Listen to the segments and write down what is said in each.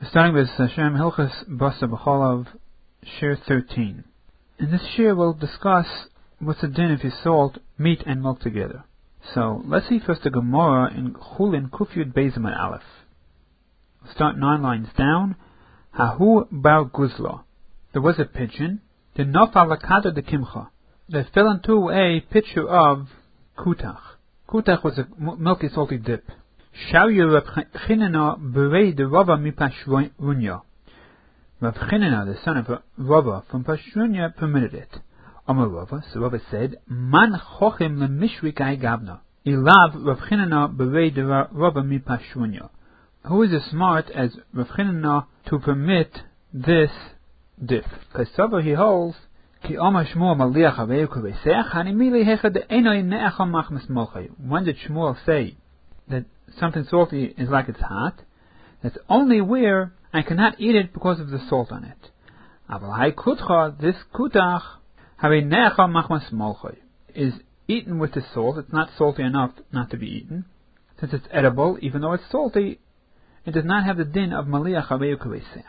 Starting with Hashem Hilchas Basa B'Cholav, Shir 13. In this Shir we'll discuss what's the din if you salt meat and milk together. So let's see first the Gemara in Chulin Kufyud Beizim at Aleph. We'll start 9 lines down. Hahu bar Guzla. There was a pigeon. The Nofal Lakada de Kimcha. That fell into a pitcher of kutach. Kutach was a milky salty dip. Shauyu Rav Chinena berei de Rava mi Pashrunya. Rav Chinena, the son of Rava from Pashrunya, permitted it. Amar Rava, so Rava said, Man chochem lemishri kai gavna. Ilav Rav Chinena berei de Rava mi Pashrunya. Who is as smart as Rav Chinena to permit this dip? Because Sava he holds, Ki Amar Shmuel maliach aveu kavesech, hanimili hecha de enoi ne'achal machmas molchay. When did Shmuel say that something salty is like it's hot? That's only where I cannot eat it because of the salt on it. Aval hai kutcha, this kutach, have ne'achal machmas molchay, is eaten with the salt. It's not salty enough not to be eaten. Since it's edible, even though it's salty, it does not have the din of maliach aveu kavesech.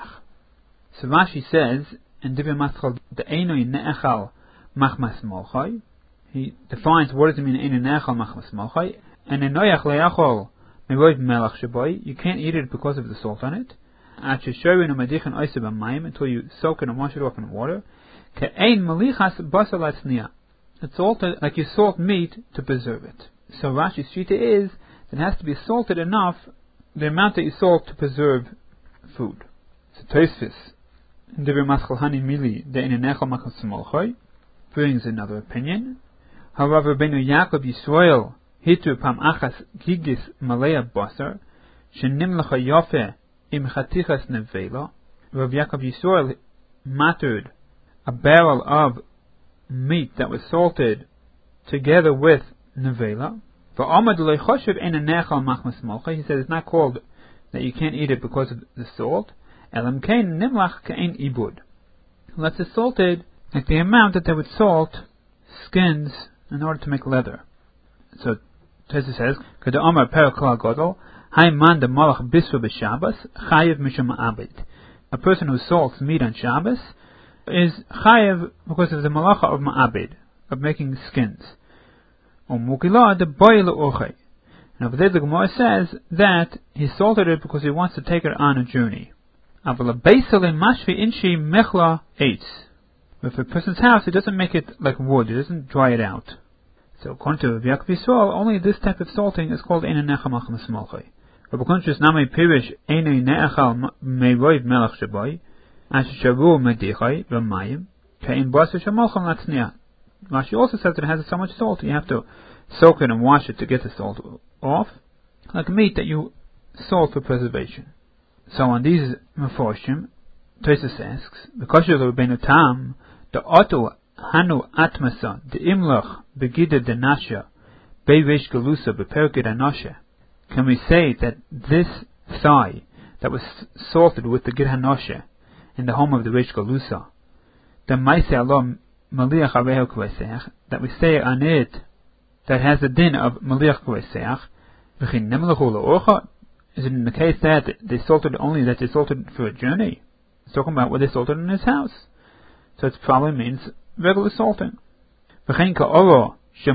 So Rashi says, in Divya Maschal, the Einoi Ne'echal Machmas Molchai. He defines what does it mean Einoi Ne'echal Machmas Molchai. And Enoyach Le'achol Meroiv Melach Shaboy. You can't eat it because of the salt on it. Acheshorin Umadichan Oiseb Amayim, until you soak it and wash it off in water. Ke'ein Malichas Basar Latzniya. It's salted like you salt meat to preserve it. So Rashi's shita is that it has to be salted enough, the amount that you salt to preserve food. So Tosfos Divir Maschal Hani Mili de Inenechal Machmas Molchay brings another opinion. However, Benu Yaakov Yisrael Hitu Pam Achas Gigis Malaya Basar Shenimlacha Yofe Im Chatichas Nevela. Rav Yaakov Yisrael mattered a barrel of meat that was salted together with Nevela. For Amad Leichoshev Inenechal Machmas Molchay, he said it's not called that you can't eat it because of the salt. Elam kain nimlach kain ibud. Unless it's salted like the amount that they would salt skins in order to make leather. So Tessa says, Kada Amar Perakal Godol, Hai man de malach bisra b'Shabbos, chayev mishum abed. A person who salts meat on Shabbos is chayev because of the malacha of ma'abed, of making skins. Mukila de boil orchay. And over there the Gemara says that he salted it because he wants to take it on a journey. If a person's house, it doesn't make it like wood, it doesn't dry it out. So according to Rav Yaakov Yisrael, only this type of salting is called Einoi Ne'echal Machmas Molchay. But according to Namei Pirish, Einoi Ne'echal Meroiv Melach Shaboy, Asher Shavu Medichai V'mayim, Ke'in Basar Shamolchal Latzniya. Rashi also says that it has so much salt, you have to soak it and wash it to get the salt off, like meat that you salt for preservation. So on these Meforshim, Tosfos asks, because of the Rabbeinu Tam, the Oto Hanu Atmasa, the Imlach Begida de Nasha, Beivish Galusa Beperkid Anosha, can we say that this thigh that was salted with the Gid Hanosha in the home of the Reish Galusa, the Maise Alom Maliach Areho Kvesech, that we say on it that has the din of Maliach Kvesech, V'chin Nemlachul Orcha? Is it in the case that they salted for a journey? It's talking about what they salted in his house. So it probably means regular salting. The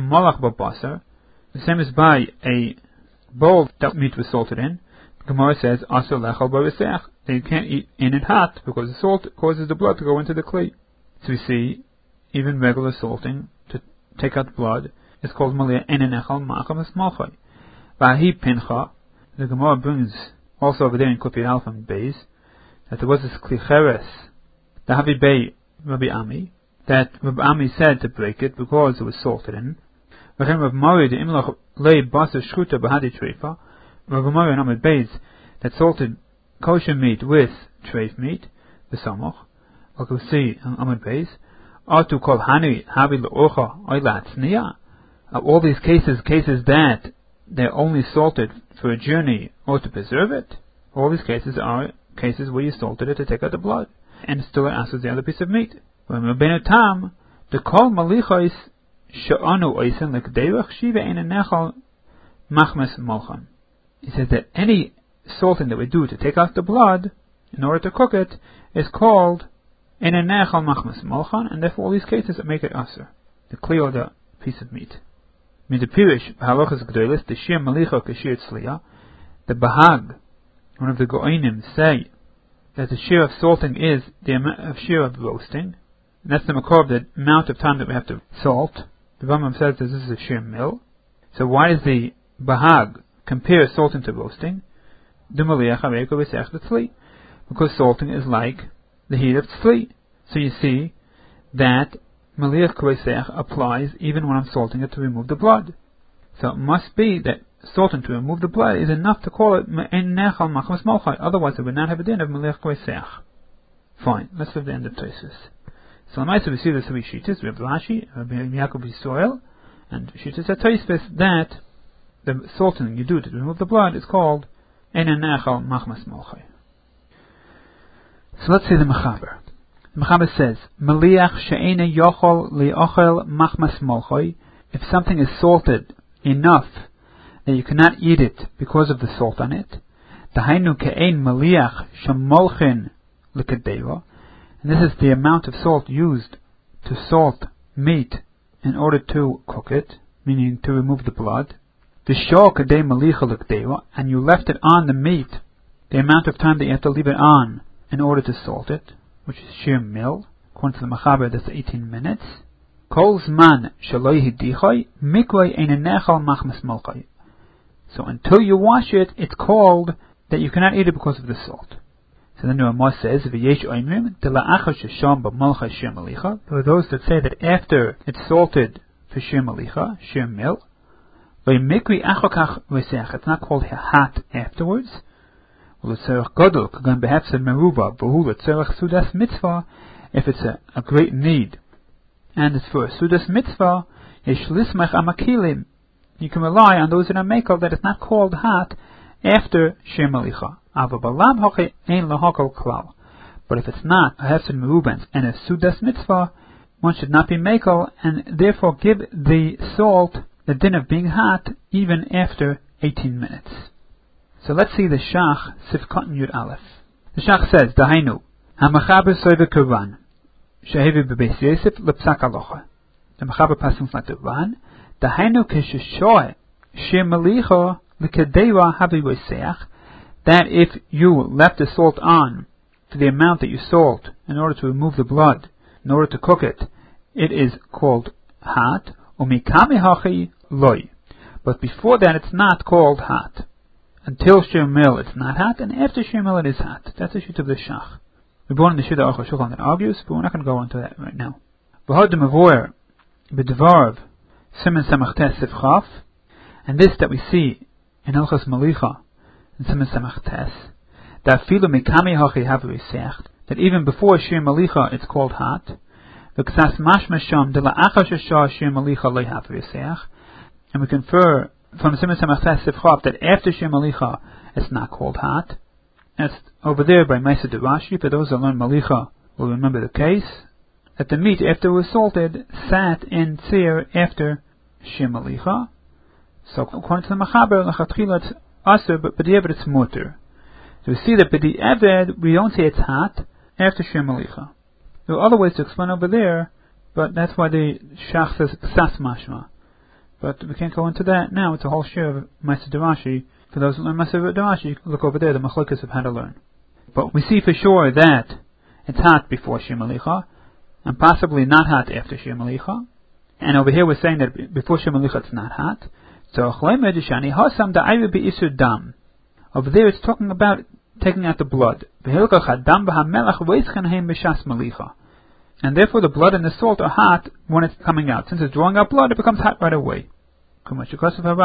same as by a bowl that meat was salted in. The Gemara says, Asur lechal b'risech, that you can't eat in it hot because the salt causes the blood to go into the kli. So we see, even regular salting, to take out the blood, is called Maliyah Einenechal Machmas Molchay. Vahi Pincha, the Gemara brings also over there in Kopi Alpha and Beis that there was this klicheres, the Havi Bey Rabbi Ami, that Rabbi Ami said to break it because it was salted in. V'chem Rav Mari the Imlach Lei Basar Shchuta Bahadi Treifa, Rav Mari and Amid Beis that salted kosher meat with treif meat, the Samoch, like we see in Amid Beis, Atu Kol Hani Havi L'Orcha Oila Tzniya. All these cases that they're only salted for a journey or to preserve it. All these cases are cases where you salted it to take out the blood, and still it answers the other piece of meat. When Rabbeinu Tam, the kol malichos she'anu oisen l'kderech shiva einenechal machmas molchan. He says that any salting that we do to take out the blood in order to cook it is called Ein Nechal Machmas Molchan, and therefore all these cases that make it Aser, to clear the piece of meat. The Pirish, Halachas Gdolis, the Shir Malicha Kashir Tzliya, the Bahag, one of the Go'inim, say that the shear of salting is the amount of shear of roasting, and that's the makor of the amount of time that we have to salt. The Rambam says that this is a shear mil. So why does the Bahag compare salting to roasting? Because salting is like the heat of tzli. So you see that Maliach Koisech applies even when I'm salting it to remove the blood. So it must be that salting to remove the blood is enough to call it Ein Nechal Machmas Molchan. Otherwise it would not have a din of Maliach Koisech. Fine, let's leave the end of Tosos. So in we see the three Shittas. We have Rashi, Rabbi Yaakov Yisrael, and Shittas at Tosos, that the salting you do to remove the blood is called Ein Nechal Machmas Molchan. So let's see the Mechaber. The Mechaber says, Maliach she'ena yochol li'ochel machmas molchoi. If something is salted enough that you cannot eat it because of the salt on it, Dahainu ke'ein maliach shemolchin l'kadeiro, and this is the amount of salt used to salt meat in order to cook it, meaning to remove the blood. V'shor kadei malicha l'kadeiro, and you left it on the meat, the amount of time that you have to leave it on in order to salt it, which is shir mil. According to the Mechaber, that's 18 minutes. Kol zman shaloi hidichoi mikwei ein nechal machmas molchoi. So until you wash it, it's called that you cannot eat it because of the salt. So then the Ramah says, V'yesh oimrim de la'achar shesham b'molcha shir malicha. There are those that say that after it's salted for shir malicha, shir mil, v'yimikri achokach v'seach, it's not called hot afterwards. If it's a great need, and it's for a sudas mitzvah, you can rely on those that are makel that it's not called hot after shir malicha. But if it's not a hefsed merubens and a sudas mitzvah, one should not be makel, and therefore give the salt the din of being hot even after 18 minutes. So let's see the Shach Sifkot Yud Aleph. The Shach says, Dahainu, HaMachaber Soive Kurban, Shehevi Bebeis Yosef Lepsak Alocha. The Mechaber passes like the Ran, Dahainu Kesheshoe Shir Malicha L'Kadeira Havi Yoseach, that if you left the salt on for the amount that you salt in order to remove the blood, in order to cook it, it is called hot, Umikami Hachi Loi. But before that it's not called hot. Until shir mil it's not hot, and after shir mil it is hot. That's the shit of the Shach. We're born in the Shida Aruch HaShulchan that argues, but we're not going to go into that right now. V'hod the Mavoyer b'dvarv Simen Samach Tes Sifchaf, and this that we see in Hilchos Malicha in Simen Samach Tes, that afilu mikami hachi havu yiseach, that even before shir malicha it's called hot. V'ksas mashma sham de la'achar sheshah shir malicha lo havu yiseach, and we confer from Simen Samach Tes Sifchaf that after shir malicha it's not called hot. That's over there by Mesa de Rashi. For those that learn malicha will remember the case that the meat after it was salted sat in tzir after shir malicha. So according to the Mechaber, l'chatchila it's aser, but b'di'evet it's muter. So we see that b'di'evet we don't say it's hot after shir malicha. There are other ways to explain over there, but that's why the Shach says ksas mashma. But we can't go into that now. It's a whole share of Mesa de Rashi. For those who learn Mesa de Rashi, look over there, the machlokas of how to learn. But we see for sure that it's hot before shir malicha, and possibly not hot after shir malicha. And over here we're saying that before shir malicha it's not hot. So over there it's talking about taking out the blood. And therefore the blood and the salt are hot when it's coming out. Since it's drawing out blood, it becomes hot right away. Even when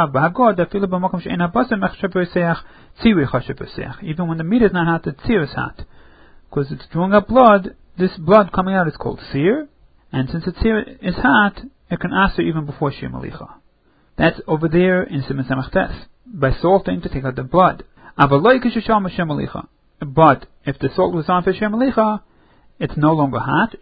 the meat is not hot, the tzir is hot. Because it's drawing out blood, this blood coming out is called tzir, and since the tzir is hot, it can aser even before shir malicha. That's over there in Simen Samach Tes, by salting to take out the blood. But if the salt was on for shir malicha, it's no longer hot.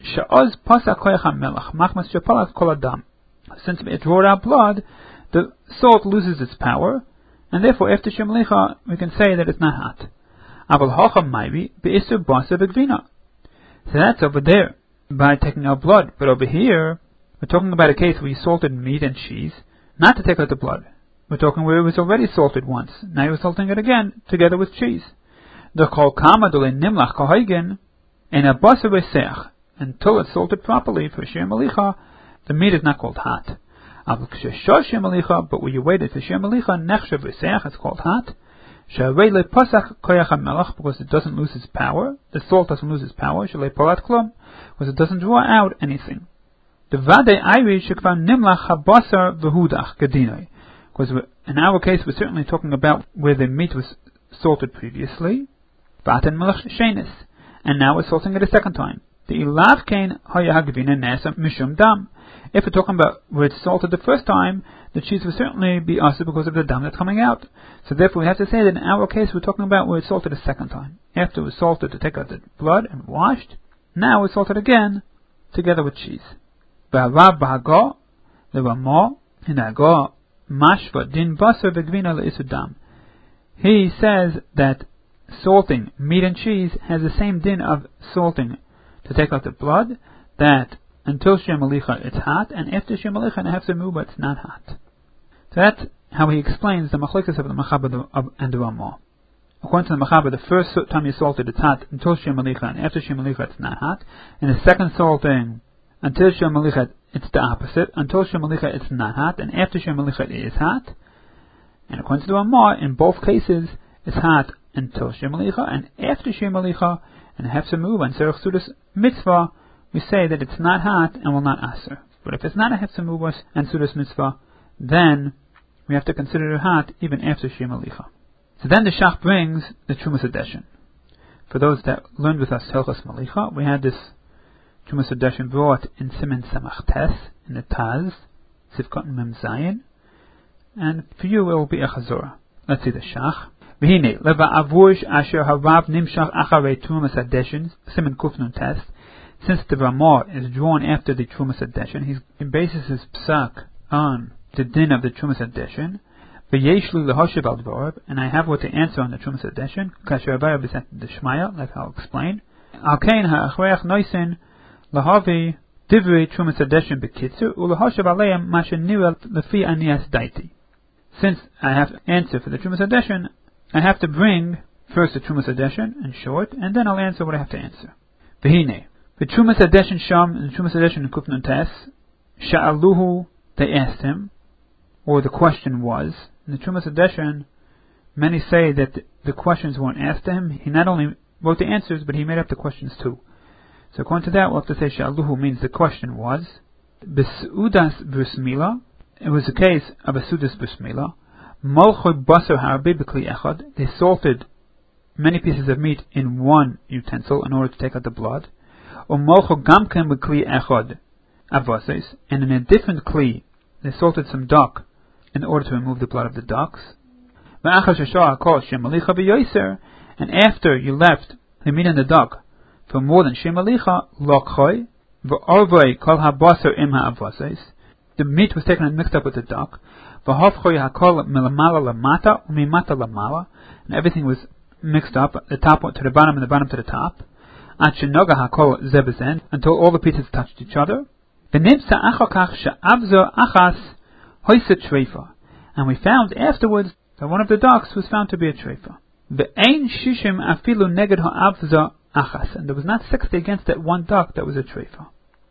Since it drawed out blood, the salt loses its power, and therefore after shir malicha we can say that it's not hot. Aval hocha maybe beisur basa v'gvina. So that's over there, by taking out blood. But over here, we're talking about a case where you salted meat and cheese, not to take out the blood. We're talking where it was already salted once. Now you're salting it again, together with cheese. The kol kama dole nimlach kohagen, and a basa v'seach, until it's salted properly for shir malicha, the meat is not called hot. But when you wait it for shir malicha, nechshav v'seach, it's called hot. Because it doesn't lose its power. The salt doesn't lose its power. Because it doesn't draw out anything. Because in our case, we're certainly talking about where the meat was salted previously. And now we're salting it a second time. If we're talking about where it's salted the first time, the cheese will certainly be usher because of the dam that's coming out. So therefore we have to say that in our case we're talking about where it's salted a second time. After it was salted to take out the blood and washed, now it's salted again together with cheese. He says that salting meat and cheese has the same din of salting to take out the blood, that until shir malicha it's hot, and after shir malicha and hefzer muba it's not hot. So that's how he explains the machlekes of the Mechaber and the Ramah. According to the Mechaber, the first time you salt it, it's hot until shir malicha, and after shir malicha it's not hot. And the second salting, until shir malicha it's the opposite. Until shir malicha it's not hot, and after shir malicha it is hot. And according to the Ramah, in both cases it's hot until shir malicha, and after shir malicha and hefzer muba and serach sudas mitzvah, we say that it's not hot and will not aser. But if it's not a hefzer muba and sudas mitzvah, then we have to consider it hot even after shir malicha. So then the Shach brings the Trumas Hadeshin. For those that learned with us Hilchos Malicha, we had this Trumas Hadeshin brought in Siman Samach Tes, in the Taz, Sivkot Mem Zayin, and for you it will be a Chazorah. Let's see the Shach. V'hine, leva avush asher harav nimshach acharei Trumas Hadeshin, Siman Kufnun Tes. Since the Ramah is drawn after the Trumas Hadeshin, he bases his psak on the din of the Trumas Hadeshin. And I have what to answer on the Trumas Hadeshin. Like I'll explain. Since I have to answer for the Trumas Hadeshin, I have to bring first the Trumas Hadeshin in short, and then I'll answer what I have to answer. The Trumas Hadeshin Sham and the Trumas Hadeshin in Kufnun Tes, Sha'aluhu, they asked him, or the question was. In the Trumas Hadeshin, many say that the questions weren't asked to him. He not only wrote the answers, but he made up the questions too. So according to that, we'll have to say Sha'aluhu means the question was, B'su'udas b'smila, it was a case of a sudas b'smila, Molchod basar ha'arbeh b'kli echad, they salted many pieces of meat in one utensil in order to take out the blood, or Molchod gamken b'kli echad avases, and in a different kli, they salted some duck in order to remove the blood of the ducks. And after you left the meat and the duck for more than shir malicha, the meat was taken and mixed up with the duck, and everything was mixed up, the top to the bottom and the bottom to the top, until all the pieces touched each other. And we found afterwards that one of the ducks was found to be a treifa. And there was not 60 against that one duck that was a treifa.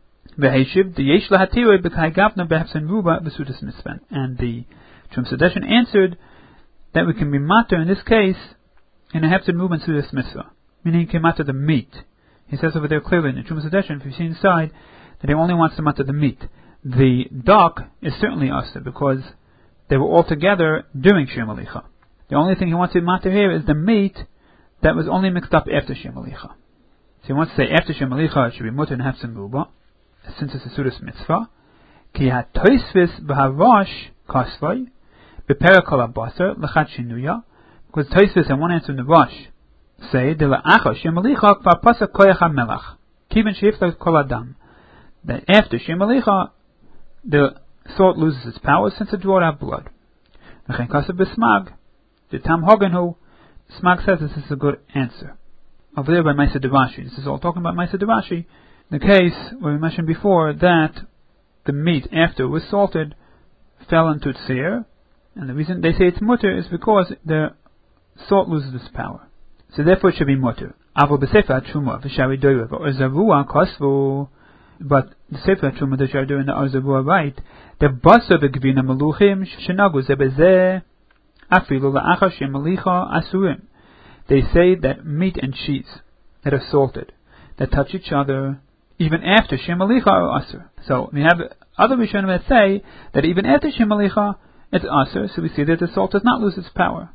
And the Trumas Hadeshin answered that we can be matter in this case in a hefzer muba and sudas mitzvah, meaning he can matter the meat. He says over there clearly in the Trumas Hadeshin, if you see inside, that he only wants to matter the meat. The duck is certainly usher because they were all together during shir malicha. The only thing he wants to matter here is the meat that was only mixed up after shir malicha. So he wants to say after shir malicha it should be mutter and hefzer muba, since it's a sudas mitzvah. Ki ha-toisvis b'havash kasvai b'perek kol ha-basar l'chad shinuya, because Toisvis and one answer in the Rosh say de la'acha shir malicha kvar pasa koyach ha-melach kiven sheifta kol adam, that after shir malicha the salt loses its power since it draws out blood. The tam hogan who Smag says this is a good answer. Over there by Maisa Derashi. This is all talking about Maisa Derashi. The case where we mentioned before that the meat after it was salted fell into tseir, and the reason they say it's mutter is because the salt loses its power. So therefore it should be mutter. Avol b'sefer truma v'shari doirev or zavua kosvu. But the sefer truma the shari doirev and the zavua right. The basa v'gvina meluchim shenagu zebezeh afilu la'achar shemalicha asurim. They say that meat and cheese that are salted, that touch each other, even after shemalicha are asur. So we have other Rishonim that say that even after shemalicha it's asur. So we see that the salt does not lose its power.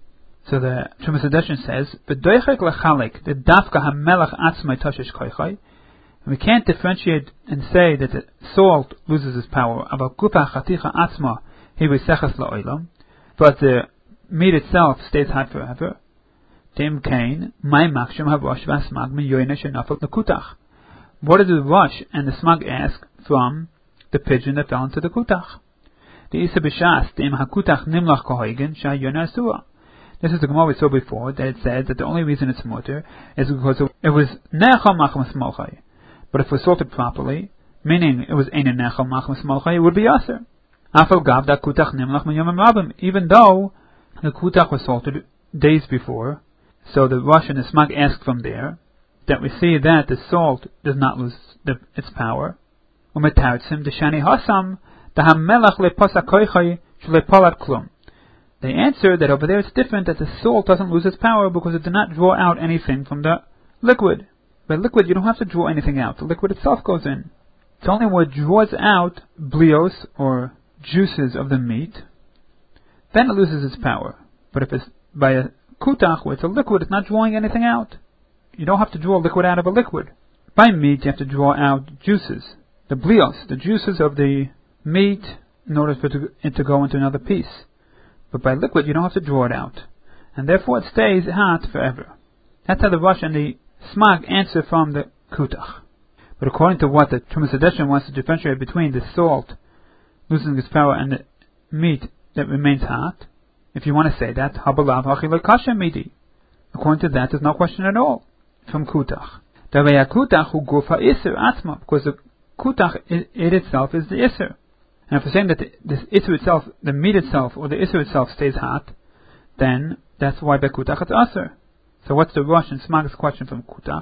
So the Trumas Hadeshin says, "V'doichek lachalik the dafka hamelach atzmai tashish koichai." We can't differentiate and say that the salt loses its power. About kupa chaticha atzma he v'sechas la'olam, but the meat itself stays hot forever. Tim kain my makshim havash v'asmag min yoyna shenafel nekutach. What did the Rosh and the Smag ask from the pigeon that fell into the kutach? The isa b'shas tim hakutach nimlach kohoigen sha'yona asura. This is the Gemara we saw before, that it said that the only reason it's mutter is because it was nechal machmas malchai. But if it was salted properly, meaning it was eina nechal machmas malchai, it would be aser. Afal gav da kutach nimlach min yomim rabim, even though the kutach was salted days before. So the Rosh and the Smag asked from there that we see that the salt does not lose its power. Umetartzim deshani hasam dahamelach leposa koichai shlepolat klum. They answer that over there it's different, that the salt doesn't lose its power because it did not draw out anything from the liquid. By liquid you don't have to draw anything out. The liquid itself goes in. It's only what draws out blios or juices of the meat, then it loses its power. But if it's by a kutach where it's a liquid, it's not drawing anything out. You don't have to draw liquid out of a liquid. By meat you have to draw out juices. The blios, the juices of the meat, in order for it to go into another piece. But by liquid you don't have to draw it out, and therefore it stays hot forever. That's how the Rosh and the Smag answer from the kutach. But according to what the Trumas Hadeshin wants to differentiate between the salt losing its power and the meat that remains hot, if you want to say that, habalav hachilot kasha midi. According to that, there's no question at all from kutach. The kutach hu gufa iser atma, because the kutach it itself is the iser. And if we're saying that this iser itself, the meat itself, or the iser itself stays hot, then that's why by kutach it's aser. So what's the Rosh and Smag's question from kutach?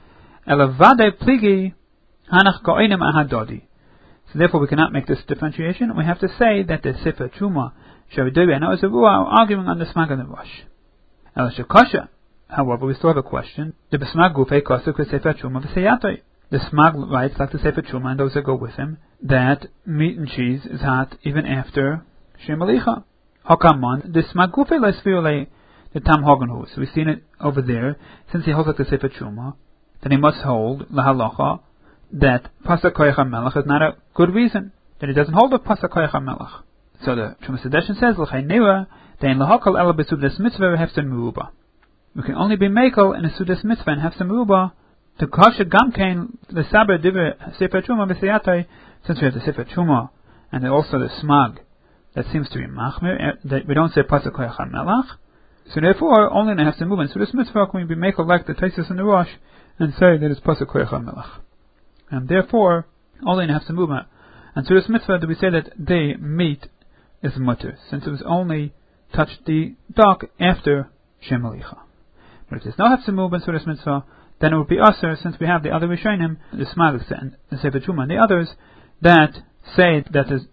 Elavade pligi hanach go'inem ahadodi. So therefore we cannot make this differentiation. We have to say that the Sefer Truma, Shavidovi and Ozavua are arguing on the Smag and the Rosh. El Shekasha, however, we still have a question. The Besmag Gufei Kosuk Sefer Truma v'Seyatoi. The Smag writes, like the Sefer Truma and those that go with him, that meat and cheese is hot even after Shemalicha. Hokamon, the Smag Gufei Lesfiole, the Tam Hoganhu. So we've seen it over there. Since he holds like the Sefer Truma, then he must hold Lahalacha that Pasuk Koyach HaMelech is not a good reason. That he doesn't hold the Pasuk Koyach HaMelech. So the Trumas Hadeshin says, L'chai Nira, Dein Lahakal Ela B'Sudas Mitzvah Hefzer Meruba. We can only be Mekel in a Sudas Mitzvah and Hefzer Meruba. To Kasha Gamkein, the Saber Diver Sefer Truma V'Seyatai, since we have the Sefer Truma and also the Smag, that seems to be Machmir, that we don't say Pasuk Koyach HaMelech. So therefore, only in a Hefzer Meruba and Sudas Mitzvah can we be Mekel like the Taisus and the Rosh and say that it's Pasuk Koyach HaMelech. And therefore, only in Hefzer Meruba and Sudas Mitzvah do we say that the meat is mutter, since it was only touched the dog after Shemalicha. But if there's no Hefzer Meruba and Sudas Mitzvah, then it would be aser, since we have the other Rishonim, the Smag and the Sefer Truma and the others, that say that the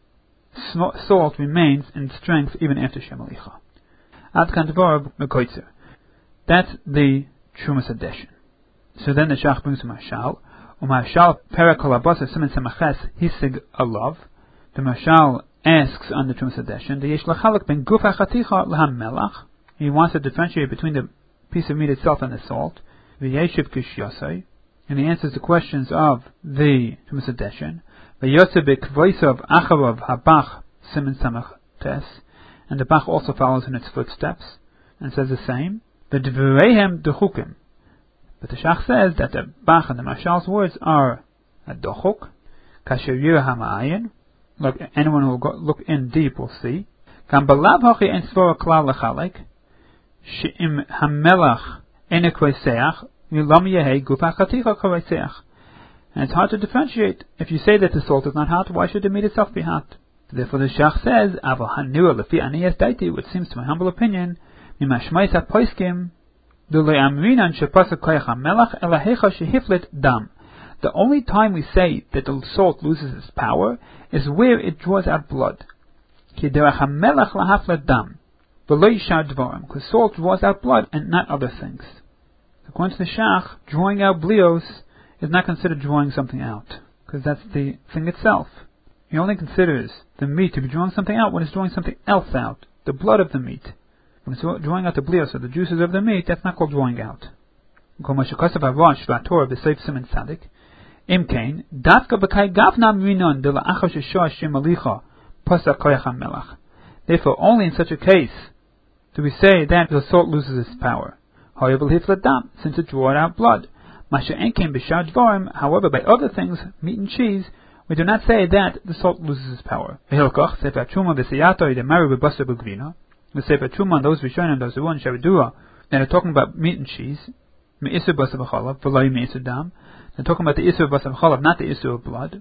salt remains in strength even after Shemalicha. Ad kan dvar mekoitzer. That's the Trumas Hadeshin. So then the Shach brings a Mashal. Umashal perakol abasa simen samaches hisig alav. The Mashal asks on the Trumas Hadeshin, the yesh lachalak ben guf hachaticha laham melach. He wants to differentiate between the piece of meat itself and the salt. V'yeshiv kishyasai. And he answers the questions of the Trumas Hadeshin. V'yotze b'kvoisav acharav habach simen samaches. And the Bach also follows in its footsteps and says the same. V'dvreihem dechukim. But the Shach says that the Bach and the Mashal's words are a dochuk, kasher yirah ha'ma'ayin. Look, anyone who will look in deep will see. Kam balav hachi en svora klal lechalek, she'im hamelach ene koiseach milam yehe gufa chaticha koiseach. And it's hard to differentiate. If you say that the salt is not hot, why should the meat itself be hot? Therefore the Shach says, Avo hanua lefi aniyas daiti, which seems to my humble opinion, mimashmais ha-poiskim, dulei amrinan shepasuk koyach hamelach elahecha shehiflet dam. The only time we say that the salt loses its power is where it draws out blood. Ki derech hamelach lahaflet dam. V'lo yishar dvarim, because salt draws out blood and not other things. According to the Shach, drawing out blios is not considered drawing something out, because that's the thing itself. He only considers the meat to be drawing something out when it's drawing something else out, the blood of the meat. When it's drawing out the blios, or the juices of the meat, that's not called drawing out. Therefore, only in such a case do we say that the salt loses its power. Since it draws out blood. However, by other things, meat and cheese, we do not say that the salt loses its power. The Sefer Truma, those Rishonim, those who won Shavidua, that are talking about meat and cheese, they're talking about the Isur Basar B'chalav, not the Isur of blood,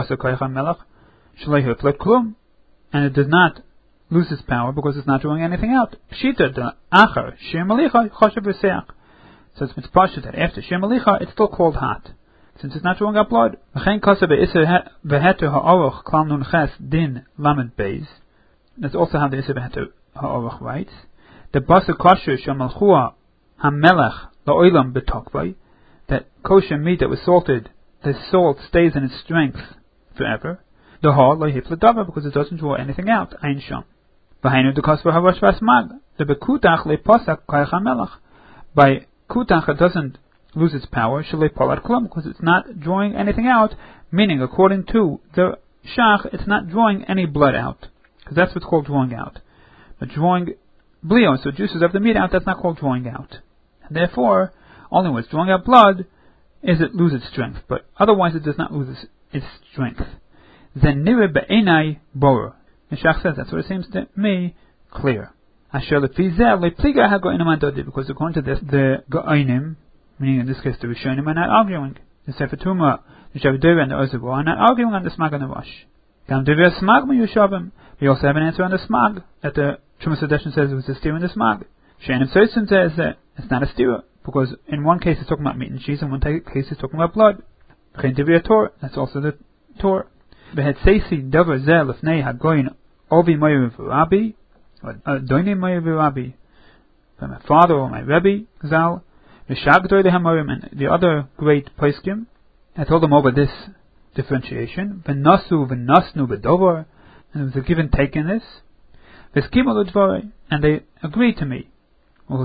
and it does not lose its power because it's not drawing anything out. Pshita the Achar Shir Malicha Choshev V'seach. So it's mitzpasha that after Shir Malicha it's still called hot, since it's not drawing out blood. V'chein Kosev Isur V'heter Ha'oroch Klal Nun Ches Din Lamed Beis. That's also how the Isur V'heter Ha'oroch writes. The Basar Kosher Shamalchua Hamelech La'olam B'tokvay. That kosher meat that was salted, the salt stays in its strength forever. The Ha Lo'hif L'Davar, because it doesn't draw anything out. Ein Sham. V'hainu D'Kosver Harash V'Asmag. The Bekutach Le'Posak Koyach HaMelech. By Kutach it doesn't lose its power, Shalei Polat Klum, because it's not drawing anything out, meaning according to the Shach, it's not drawing any blood out, because that's what's called drawing out. But drawing blios, so juices of the meat out, that's not called drawing out. And therefore, only when it's drawing out blood is it lose its strength, but otherwise it does not lose its strength. Then nire be'enai borer. The Shach says that's what it seems to me clear. Because according to this, the Go'ainim, meaning in this case the Rishonim, are not arguing. The Sefer Tumah, the Shavidura, and the Ozevor are not arguing on the Smag and the Rosh. We also have an answer on the Smag, that the Trumas Hadeshin says it was a steer in the Smag. She'anim Soitzim says that it's not a steer, because in one case it's talking about meat and cheese, in one case it's talking about blood. That's also the Torah. V'hetseisi davar zeh lefnei hagoyin ovi moyer v'rabi, or doini moyer v'rabi, by my father or my Rebbe Zal, v'shagdoi lehamorim, and the other great poskim, I told them over this differentiation, v'nasu v'nasnu b'dovar, and there was a give and take in this, v'skimu l'dvorei, and they agreed to me. And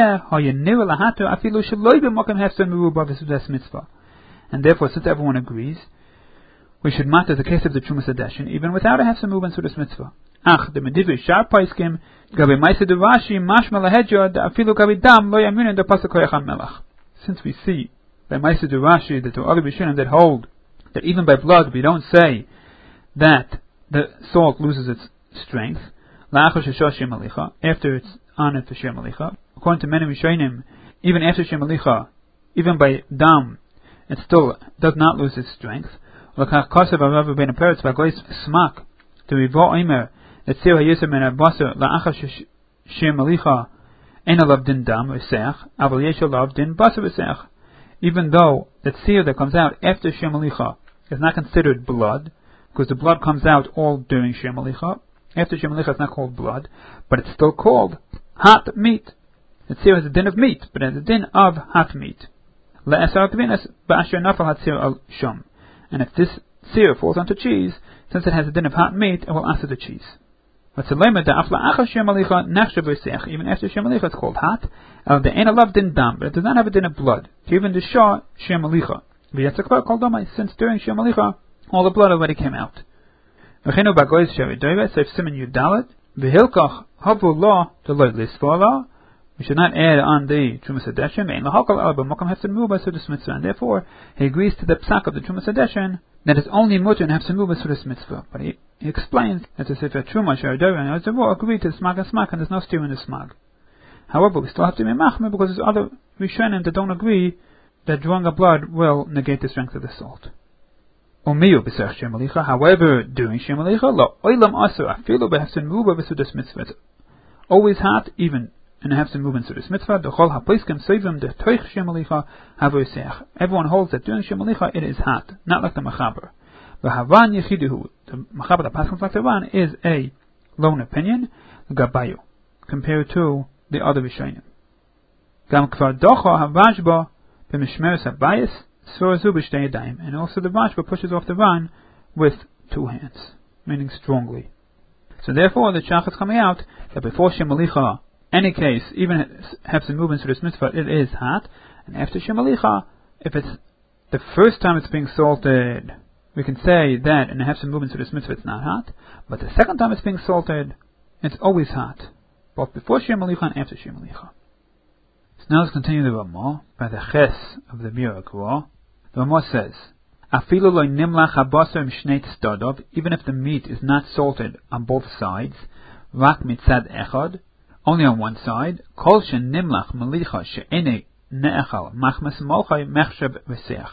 therefore, since everyone agrees, we should matter the case of the Trumas Hadeshin even without a hefsem move and Sudas Mitzvah. The medivri sharp paiskim gabe ma'aseh de Rashi mashma lahedja da afilu gabe dam lo yamin da pasuk koyach melach. Since we see by ma'aseh de Rashi that there are other Rishonim that hold that even by blood we don't say that the salt loses its strength la'achar sheshah Shir Malicha, after it's on it for Shir Malicha. According to many Rishonim, even after Shir Malicha, even by dam, it still does not lose its strength. L'kach kosev harav ben peretz v'agleis smak to rivo omer that sir hayisem min abasar la'achar Shir Malicha en alav din dam v'seach aval yesh alav din basar v'seach. Even though that seer that comes out after Shir Malicha is not considered blood, because the blood comes out all during Shir Malicha. After Shir Malicha it's not called blood, but it's still called hot meat. The seer has a din of meat, but it has a din of hot meat. Le'esar gvinas ba'asher nafal hatzir al shom. And if this seer falls onto cheese, since it has a din of hot meat, it will answer the cheese. Even after Shir Malicha it's called hot. The ein alav din dam, but it does not have a din of blood. Even the Shah Shir Malicha. Since during Shir Malicha all the blood already came out. We should not add on the Trumas Hadeshin, and therefore he agrees to the psak of the Trumas Hadeshin that it's only mutter and hefsem muba sudas mitzvah. But he explains that the Sefer Truma Sharidori and Ozevor agree to the smag and there's no steer in the smag. However, we still have to be machmir because there's other Rishonim that don't agree that drawing of blood will negate the strength of the salt. However, doing shemalicha, lo oilam aser afilu behefsin muba v'sudas mitzvah. It's always hot, even in a hefsin muba and sudas mitzvah. Dechol hapoiskim soivim detoich shemalicha havoiseach. Everyone holds that doing shemalicha it is hot, not like the machaber. The havan yechiduhu, the machaber that passes like the Ran, is a lone opinion, gabayu, compared to the other Rishonim. Gam kvar docha havashba b'mishmeres habayis. And also the Rashba pushes off the Ran with 2 hands, meaning strongly. So therefore the Shach is coming out that before Shemalicha, any case, even hefsin movements to this mitzvah, it is hot, and after Shemalicha, if it's the first time it's being salted, we can say that in the hefsin movements to this mitzvah it's not hot, but the second time it's being salted, it's always hot, both before Shemalicha and after Shemalicha. So now let's continue the Ramah by the Ches of the Miracle. The Ramah says, "Afilu lo nimlach habasar mishnei tzadov," even if the meat is not salted on both sides, rak mitzad echad, only on one side, kol shen nimlach malicha she'enei ne'echal machmas molchay mechshav v'seach.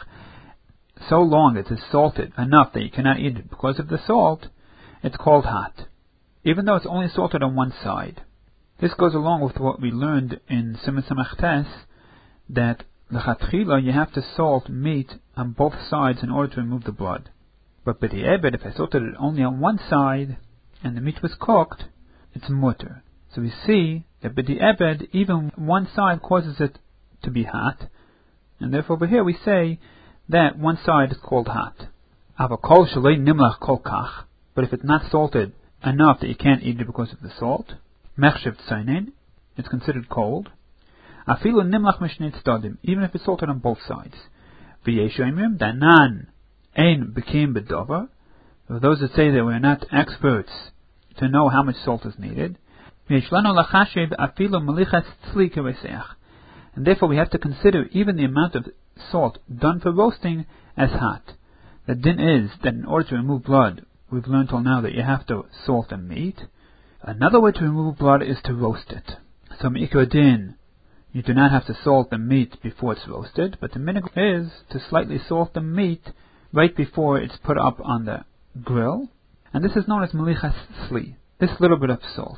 So long as it's salted enough that you cannot eat it because of the salt, it's called hot, even though it's only salted on one side. This goes along with what we learned in Siman Samach Tes, that l'chatchila you have to salt meat on both sides in order to remove the blood. But b'di'ebed, if I salted it only on one side and the meat was cooked, it's mutter. So we see that b'di'ebed, even one side causes it to be hot, and therefore over here we say that one side is called hot. Avakol shalei nimlach kol kach, but if it's not salted enough that you can't eat it because of the salt, mechshav tzainin, it's considered cold. Afilu nimlach mishnei tzadim, even if it's salted on both sides. V'yeshomim danan ein bekim bedover. Those that say that we're not experts to know how much salt is needed. V'yeshlanu lachashiv afilu malichas tzli keveseach, and therefore we have to consider even the amount of salt done for roasting as hot. The din is that in order to remove blood, we've learned till now that you have to salt the meat. Another way to remove blood is to roast it. So me'ikar din, you do not have to salt the meat before it's roasted, but the minhag is to slightly salt the meat right before it's put up on the grill, and this is known as malichas sli, this little bit of salt.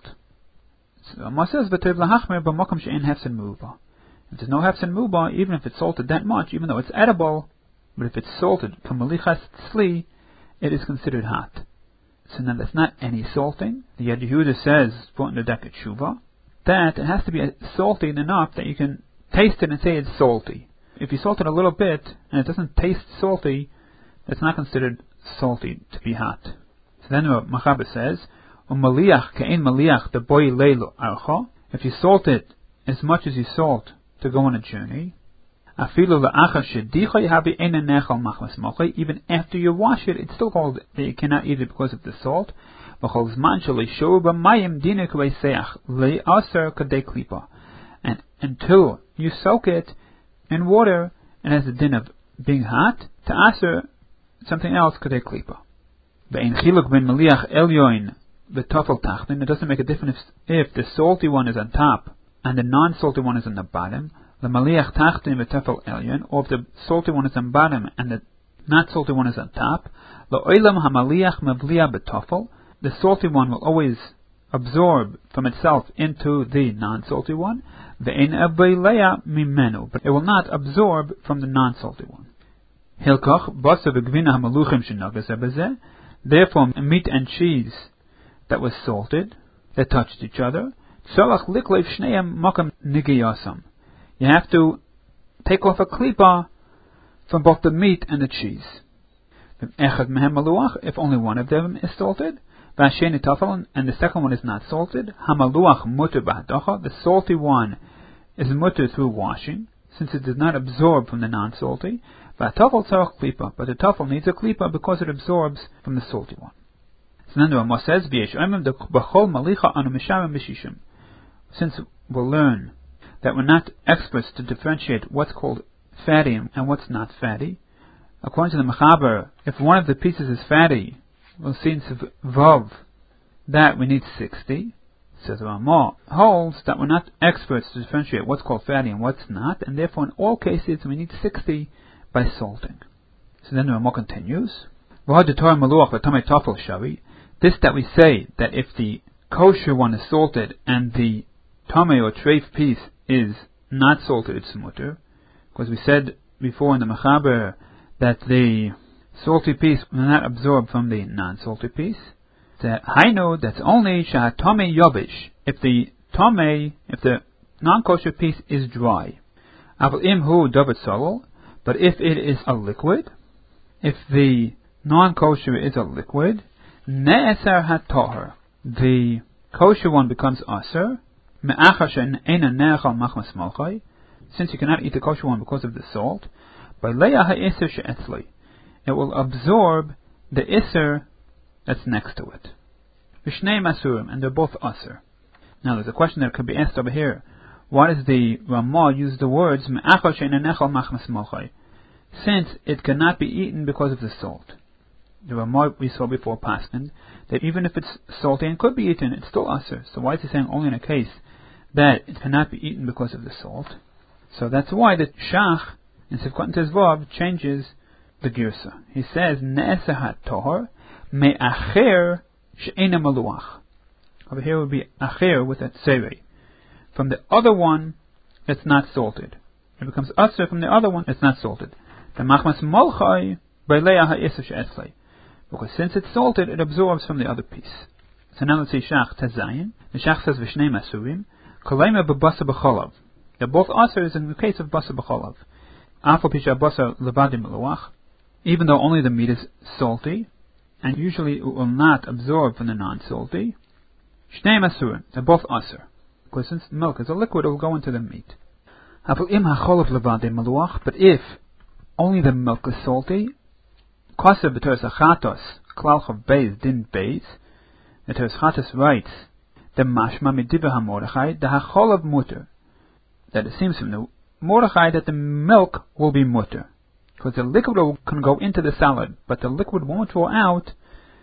So Amar says, "V'tev lahachmer b'makom she'en hefsen muba." If there's no hefsen muba, even if it's salted that much, even though it's edible, but if it's salted for malichas sli, it is considered hot. So now that's not any salting. The Yad Yehuda says, brought in the Deket Shuvah, that it has to be salty enough that you can taste it and say it's salty. If you salt it a little bit and it doesn't taste salty, it's not considered salty to be hot. So then the Machaber says, "Umaliach ke'en maliach the boy leilu archa." If you salt it as much as you salt to go on a journey, afilu la'achar shedicha yahavi ein nechal machmas mochei. Even after you wash it, it's still called that you cannot eat it because of the salt. And until you soak it in water, it has the din of being hot, to aser something else kadei klipa. It doesn't make a difference if the salty one is on top and the non-salty one is on the bottom. The maliach tachtin v'tefel elyon, or if the salty one is on bottom and the not salty one is on top. Lo'olam hamaliach mevliya b'tofel. The salty one will always absorb from itself into the non-salty one. Ve'en aveileya mimenu, but it will not absorb from the non-salty one. Hilkach basa v'gvina hamaluchim shenagas ebezeh. Therefore, meat and cheese that was salted, that touched each other, tzarach liklev shneim makam nigiyasam. You have to take off a klipa from both the meat and the cheese. If only one of them is salted, and the second one is not salted, the salty one is mutter through washing, since it does not absorb from the non-salty, but the tafel needs a klipa because it absorbs from the salty one. So then the Ramah says, since we'll learn that we're not experts to differentiate what's called fatty and what's not fatty. According to the Mechaber, if one of the pieces is fatty, we'll see in Vav that we need 60. So the Ramah holds that we're not experts to differentiate what's called fatty and what's not, and therefore in all cases we need 60 by salting. So then the Ramah continues, this that we say that if the kosher one is salted and the tamei or treif piece is not salted, it's mutter, because we said before in the Mechaber that the salty piece will not absorb from the non-salty piece. The hainu, that's only shah tamei yobish, if the non-kosher piece is dry. Aval imhu david solol, but if it is a liquid, if the non-kosher is a liquid, ne'eser hat-tahor, the kosher one becomes aser, me'achar she'eina ne'echal machmas malchai, since you cannot eat the kosher one because of the salt, by le'ah ha'isr she'etzli, it will absorb the isser that's next to it. Vishnei masurim, and they're both aser. Now there's a question that could be asked over here. Why does the Ramah use the words me'achar she'eina ne'echal machmas malchai, since it cannot be eaten because of the salt? The Ramah we saw before Paskin, that even if it's salty and could be eaten, it's still aser. So why is he saying only in a case that it cannot be eaten because of the salt? So that's why the Shach in Sivkot Tezvav changes the Girsa. He says ne'eser hat-tahor me'acher she'ena maluach. Over here would be acher with a tzerei, from the other one that's not salted. It becomes aser from the other one that's not salted. The machmas malchai by le'ah ha'isr she'etzlei, because since it's salted, it absorbs from the other piece. So now let's see Shach Tezayin. The Shach says Vishnei Masurim, Kolaima b'basa b'cholav. They're both asers in the case of basa b'cholav. Afal pisha basa levadim meluach, even though only the meat is salty, and usually it will not absorb from the non-salty. Shnei Masurim, they're both aser, because since milk is a liquid, it will go into the meat. Afal im ha'cholav levadim meluach, but if only the milk is salty, Kosev b'teres achatos, klalchav beis, din beis, the teres chatos writes, the mashma midiber ha-Mordechai, the hacholav mutter, that it seems from the Mordechai that the milk will be mutter, because the liquid can go into the salad, but the liquid won't draw out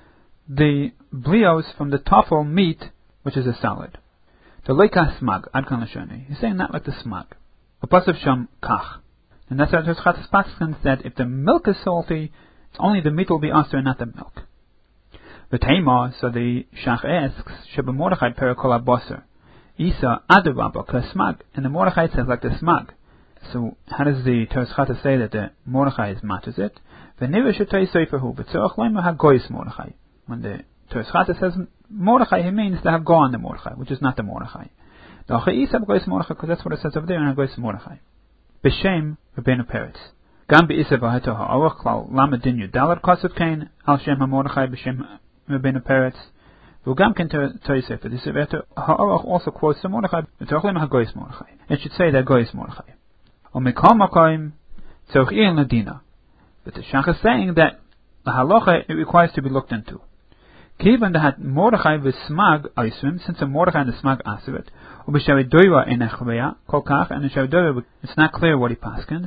the blios from the tafel meat, which is a salad. The leika smag, adkan l'shoni, he's saying not like the smag. Apasav sham kach, and that's how the teres chatos paskins that if the milk is salty, only the meat will be aser, not the milk. The Tamar, so the Shach asks, Sheba Mordechai perakol aboser, Isa adarabba kasmag, and the Mordechai says like the smag. So how does the Teres Chatos say that the Mordechai is matters it? V'nira shetay seferhu v'tzorach leima hagoyis Mordechai. When the Teres Chatos says Mordechai, he means to have go on the Mordechai, which is not the Mordechai. The Achei Isa b'goyis Mordechai, because that's what it says over there in hagoyis Mordechai. B'shem Rabbeinu Peretz. Gam be'isa v'hato ha'orach klal lamadin yudalat kosev kain al shem ha'Mordechai b'shem Rabbeinu Peretz. V'gam ken Torah Sefer. This ha'orach also quotes the Mordechai. V'tzorach leima hagoyis Mordechai. It should say that goyis Mordechai. Or mikol makoim tzorach ir ladina. But the Shach is saying that the halacha it requires to be looked into. Kivan that Mordechai v'smag oisrim, since the Mordechai and the smag asirit, u'b'shavi doira in echveya kolkach, and in shavi doira it's not clear what he paskins.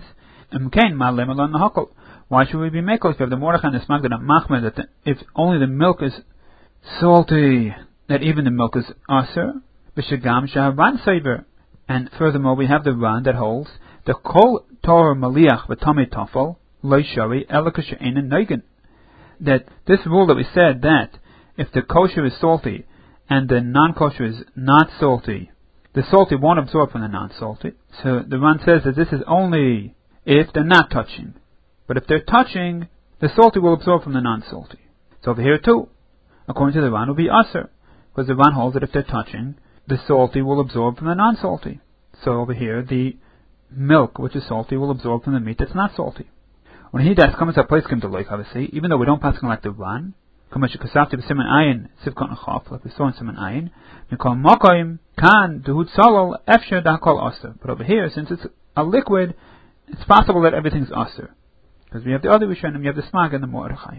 Why should we be makel if you have the Mordechai and the smag that are machmer, that if only the milk is salty, that even the milk is aser? B'shagam shahavan saver. And furthermore, we have the Ran that holds the kol Torah maliach v'tamei tafel loishari elakashein and noigen. That this rule that we said that if the kosher is salty and the non-kosher is not salty, the salty won't absorb from the non-salty. So the Ran says that this is only if they're not touching. But if they're touching, the salty will absorb from the non-salty. So over here too, according to the Ran, will be aser, because the Ran holds that if they're touching, the salty will absorb from the non-salty. So over here, the milk, which is salty, will absorb from the meat that's not salty. When he does, comes a place come to like obviously, even though we don't pass like the Ran, like we saw in Siman Ayin, Mikol Mokoim Kan Duhut Solol Efsher Dakol Aser. But over here, since it's a liquid, it's possible that everything's aser, because we have the other Rishonim, we have the smag and the Mordechai.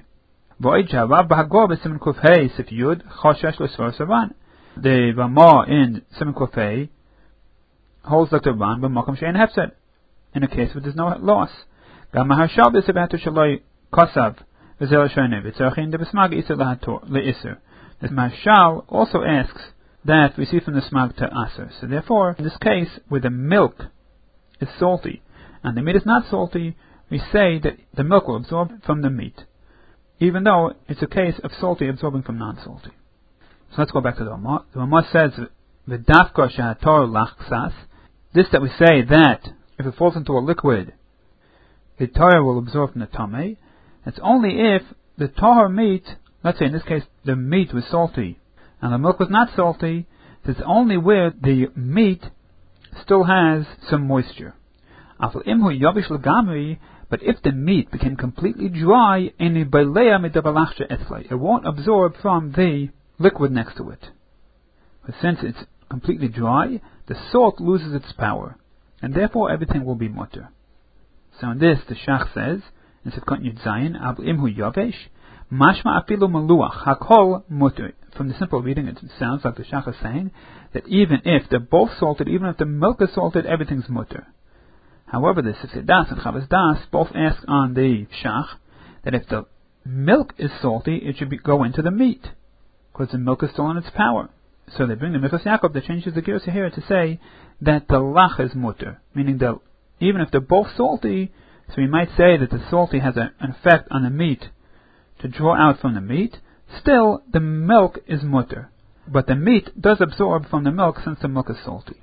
The Ramah in Siman Kufay holds like the Ran, but Makom Shein Hefsed, in a case where there's no loss. Gam Maharshal b'Sebatu Shaloi Kosav v'Zel Shonev v'Tzarchin de b'Smag Iser leIser. The Maharshal also asks that we see from the smag to aser. So therefore, in this case, where the milk is salty and the meat is not salty, we say that the milk will absorb from the meat, even though it's a case of salty absorbing from non-salty. So let's go back to the Ramah. The Ramah says, "V'dafka shehator lachsas." This that we say that if it falls into a liquid, the Torah will absorb from the tamei. It's only if the tahor meat, let's say in this case the meat was salty and the milk was not salty, it's only where the meat still has some moisture. But if the meat became completely dry, it won't absorb from the liquid next to it. But since it's completely dry, the salt loses its power, and therefore everything will be mutter. So in this, the Shach says, in Sivkot Yud Zayin, imhu yavesh, mashma afilu maluach, hakol mutter. From the simple reading, it sounds like the Shach is saying that even if they're both salted, even if the milk is salted, everything's mutter. However, the Sifsei Das and Chavas Das both ask on the Shach that if the milk is salty, it should go into the meat, because the milk is still in its power. So they bring the Michas Yaakov that changes the Gersa here to say that the lach is mutter, meaning that even if they're both salty, so we might say that the salty has an effect on the meat to draw out from the meat, still the milk is mutter. But the meat does absorb from the milk since the milk is salty.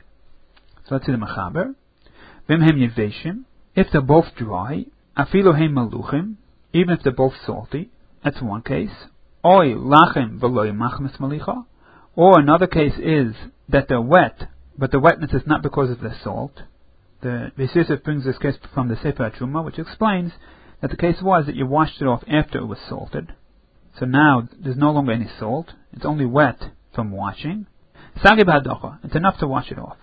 So let's see the Mechaber. V'imhem yeveshim, if they're both dry, afilu heim maluchim, even if they're both salty, that's one case. Oy lachem v'loy machmas malicha. Or another case is that they're wet, but the wetness is not because of the salt. The Yosef brings this case from the Sefer HaTruma, which explains that the case was that you washed it off after it was salted. So now there's no longer any salt, it's only wet from washing. Sagi b'hadocha, it's enough to wash it off.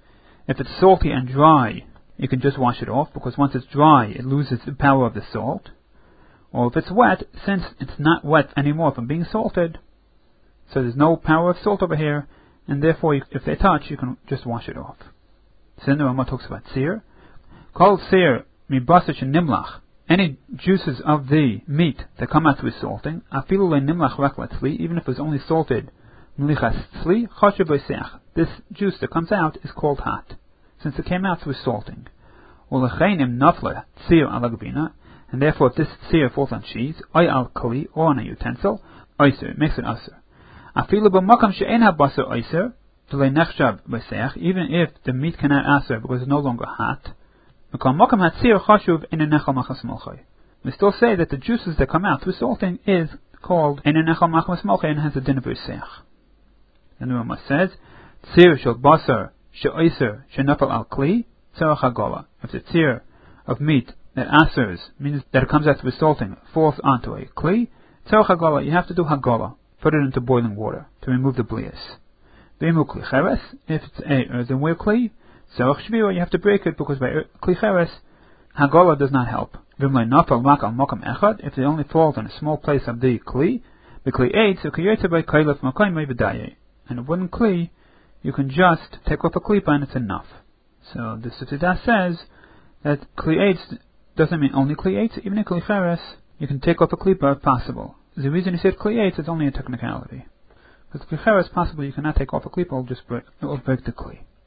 If it's salty and dry, you can just wash it off, because once it's dry, it loses the power of the salt. Or if it's wet, since it's not wet anymore from being salted, so there's no power of salt over here, and therefore, if they touch, you can just wash it off. So then the Ramah talks about seer. Kol seer mibasach nimlach. Any juices of the meat that come out through salting, afilu le nimlach rak latzli, even if it was only salted, mlichas tzli chashav v'seach. This juice that comes out is called hot, since it came out through salting. Ulecheinim nafla seer alagbina, and therefore if this seer falls on cheese, oy al kli, or on a utensil, oyser, it makes it aser. Afilu b'makam she'en ha-basar oyser, even if the meat cannot aser because it's no longer hot, we still say that the juices that come out through salting is called enenechal machmas molchay and has a din of riseach. And the Ramah says, tzir shel basar she'oiser she'nafal al kli tzarach hagola. If the tzir of meat that asers, means that it comes out through salting, falls onto a kli, tzarach hagola, you have to do hagola, put it into boiling water to remove the blias. If it's a earthenware kli, you have to break it, because by kli cheres, hagola does not help. If they only fall in a small place of the kli, and a wooden kli, you can just take off a klipa and it's enough. So the Sifsei Das says that kli eitz doesn't mean only kli eitz, even in kli cheres, you can take off a klipa if possible. The reason he said kli eitz is only a technicality. Because klicheres, possibly you cannot take off a klipa, it will break the kli.